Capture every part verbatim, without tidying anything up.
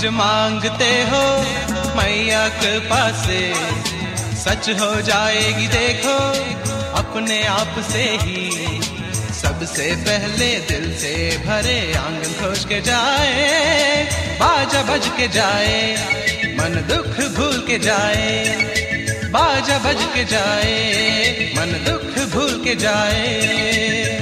जो मांगते हो मैया कृपा से सच हो जाएगी देखो अपने आप से ही। सबसे पहले दिल से भरे आंगन खोज के जाए, बाजा बज के जाए, मन दुख भूल के जाए। बाजा बज के जाए, मन दुख भूल के जाए।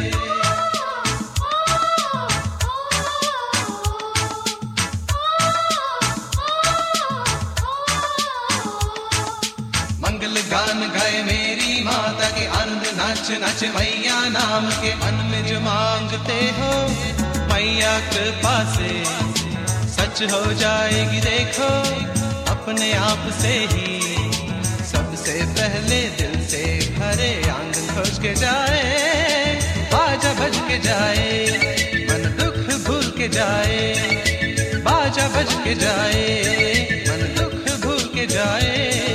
मंगल गान गाए मेरी माता के, आनंद नाच नाच मैया नाम के। मन में जो मांगते हो मैया कृपा से सच हो जाएगी देखो अपने आप से ही। सबसे पहले दिल से भरे आंगन खोज के जाए, बाजा बज के जाए, मन दुख भूल के जाए। बाजा बज के जाए, मन दुख भूल के जाए।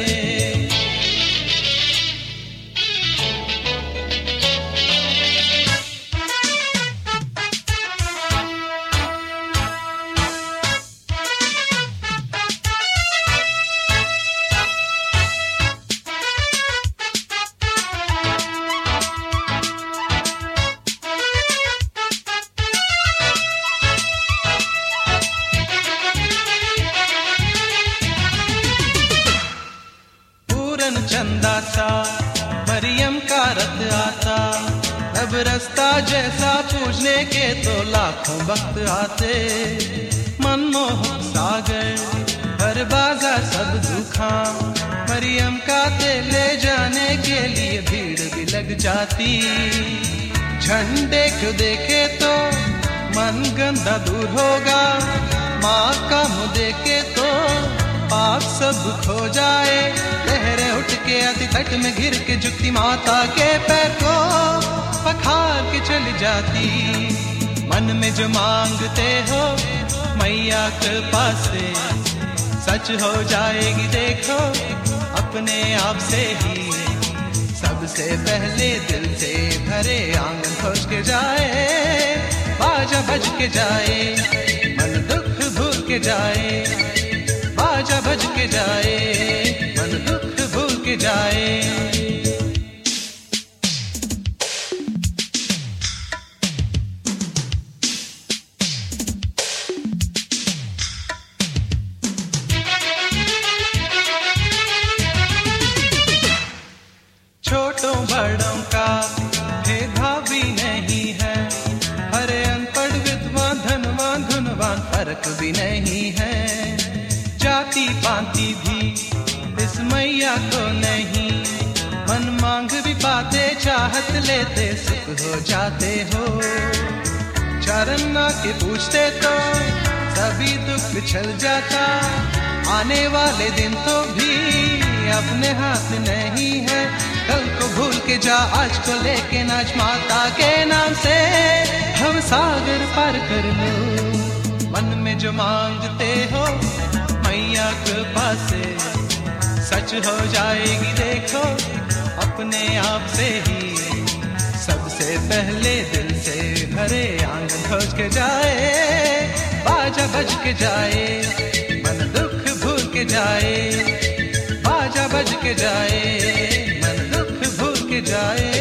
चंदा सा मरियम का रथ आता, अब रास्ता जैसा पूछने के तो लाखों वक्त आते। मनमोहक सागर हर बाजार सब दुखा, मरियम का तेल ले जाने के लिए भीड़ भी लग जाती। झंडे को देखे तो मन गंदा दूर होगा, माँ का मुँह देखे तो पाप सब खो जाए। लहरें उठ के अति तट में घिर के झुकती माता के पैर को पखार के चली जाती। मन में जो मांगते हो मैया कृपा से सच हो जाएगी देखो अपने आप से ही। सबसे पहले दिल से भरे आंगन खोज के जाए, बाजा बज के जाए, मन दुख भूल के जाए। बाजा बज के जाए, मन दुख भूल के जाए। छोटों बड़ों का भेदभाव भी नहीं है, हरे अनपढ़ विद्वान धनवान धुनवान फर्क भी नहीं है। जाति पाति भी इस मैया को नहीं, मन मांग भी पाते चाहत लेते सुख हो जाते हो। चरण के पूछते तो सभी दुख छल जाता, आने वाले दिन तो भी अपने हाथ नहीं है। कल को भूल के जा आज को लेके नाच, माता के नाम से हम सागर पार कर लो। मन में जो मांगते हो मैया कृपा से सच हो जाएगी देखो अपने आप से ही। सबसे पहले दिल से भरे आंगन खोज के जाए, बाजा बज के जाए, मन दुख भूल के जाए। बाजा बज के जाए, मन दुख भूल के जाए।